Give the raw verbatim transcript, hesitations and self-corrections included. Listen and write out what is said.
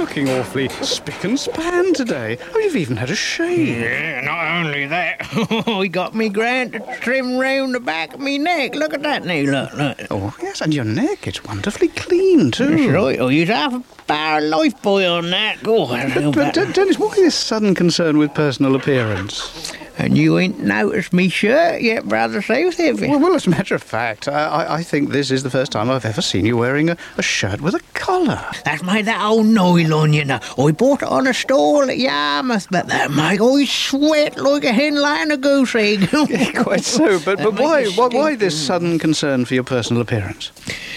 looking awfully spick and span today. Oh, you've even had a shave. Yeah, not only that, I got me grand to trim round the back of me neck. Look at that now, look, look. Oh, yes, and your neck, it's wonderfully clean, too. That's right, I'll use half a bar of life boy on that. Go on. But, but D- Dennis, why this sudden concern with personal appearance? And you ain't noticed me shirt yet, Brother South, have you? Well, well, as a matter of fact, I, I, I think this is the first time I've ever seen you wearing a, a shirt with a collar. That's made that old nylon, you know. I bought it on a stall at Yarmouth, but that make I sweat like a hen laying a goose egg. Yeah, quite so, but, but why, why, why this sudden concern for your personal appearance?